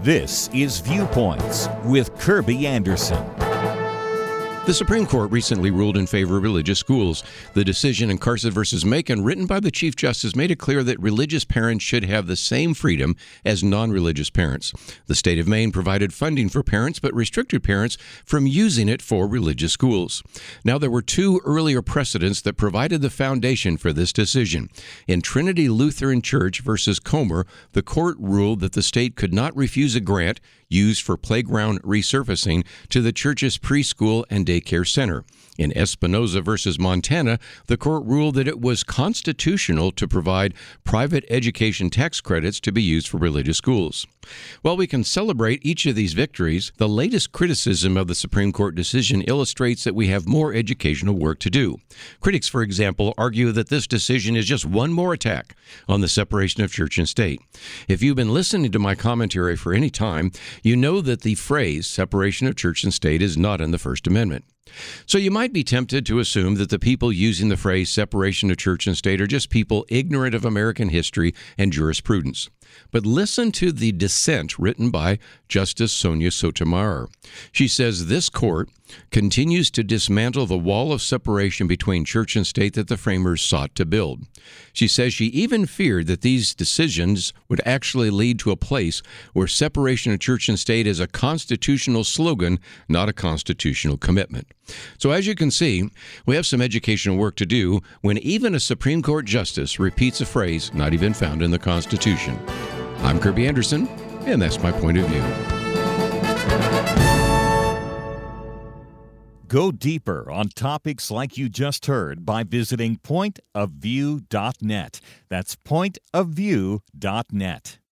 This is Viewpoints with Kirby Anderson. The Supreme Court recently ruled in favor of religious schools. The decision in Carson v. Macon, written by the Chief Justice, made it clear that religious parents should have the same freedom as non-religious parents. The state of Maine provided funding for parents, but restricted parents from using it for religious schools. Now, there were two earlier precedents that provided the foundation for this decision. In Trinity Lutheran Church v. Comer, the court ruled that the state could not refuse a grant used for playground resurfacing to the church's preschool and daycare center. In Espinoza v. Montana, the court ruled that it was constitutional to provide private education tax credits to be used for religious schools. While we can celebrate each of these victories, the latest criticism of the Supreme Court decision illustrates that we have more educational work to do. Critics, for example, argue that this decision is just one more attack on the separation of church and state. If you've been listening to my commentary for any time, you know that the phrase separation of church and state is not in the First Amendment. So you might be tempted to assume that the people using the phrase separation of church and state are just people ignorant of American history and jurisprudence. But listen to the dissent written by Justice Sonia Sotomayor. She says this court continues to dismantle the wall of separation between church and state that the framers sought to build. She says she even feared that these decisions would actually lead to a place where separation of church and state is a constitutional slogan, not a constitutional commitment. So as you can see, we have some educational work to do when even a Supreme Court justice repeats a phrase not even found in the Constitution. I'm Kirby Anderson, and that's my point of view. Go deeper on topics like you just heard by visiting pointofview.net. That's pointofview.net.